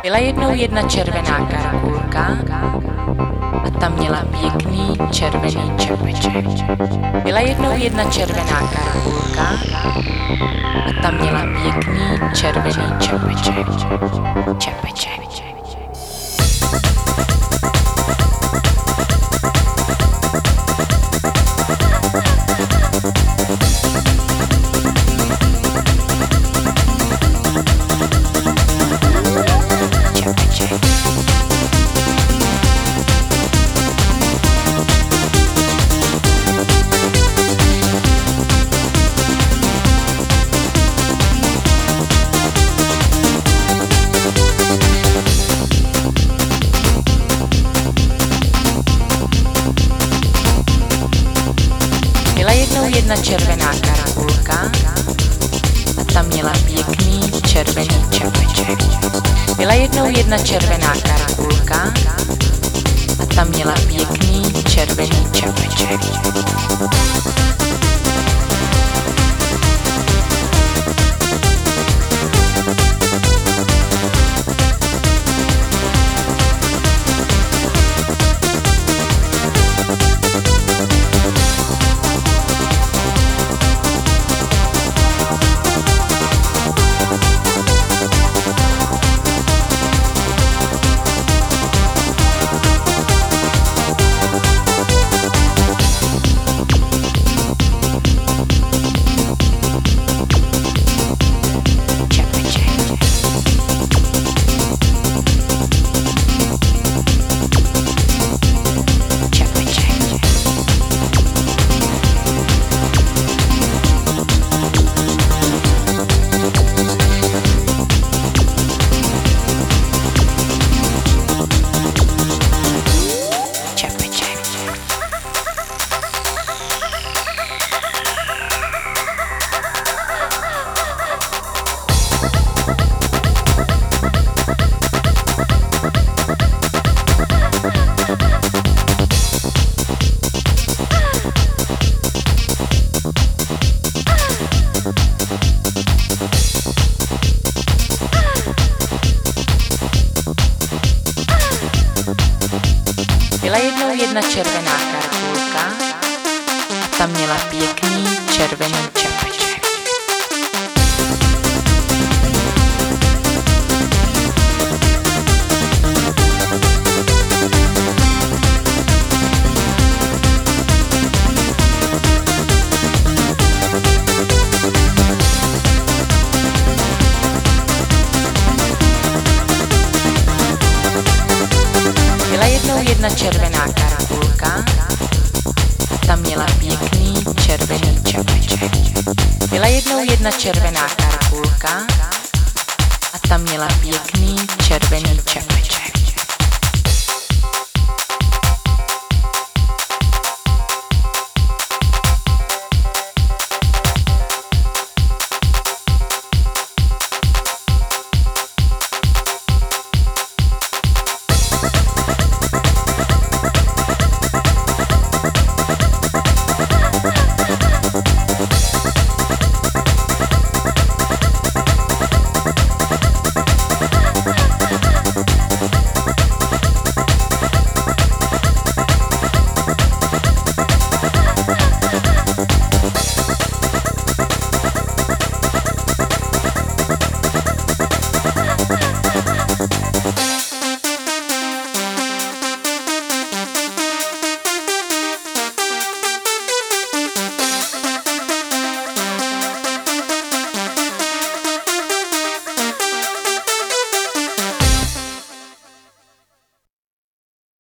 Byla jednou jedna červená karkulka a ta měla pěkný červený čepeček. Byla jednou jedna červená karkulka a ta měla pěkný červený čepeček. Čepeček. Byla jednou jedna červená karkulka a ta měla pěkný červený čepeček. Byla jednou jedna červená karkulka a ta měla pěkný červený čepeček. Byla jednou jedna červená karkulka a ta měla pěkný červený čepeček. Byla jednou jedna červená karkulka a ta měla pěkný červený čepeček. Byla jednou jedna červená karkulka a ta měla pěkný červený čepeček.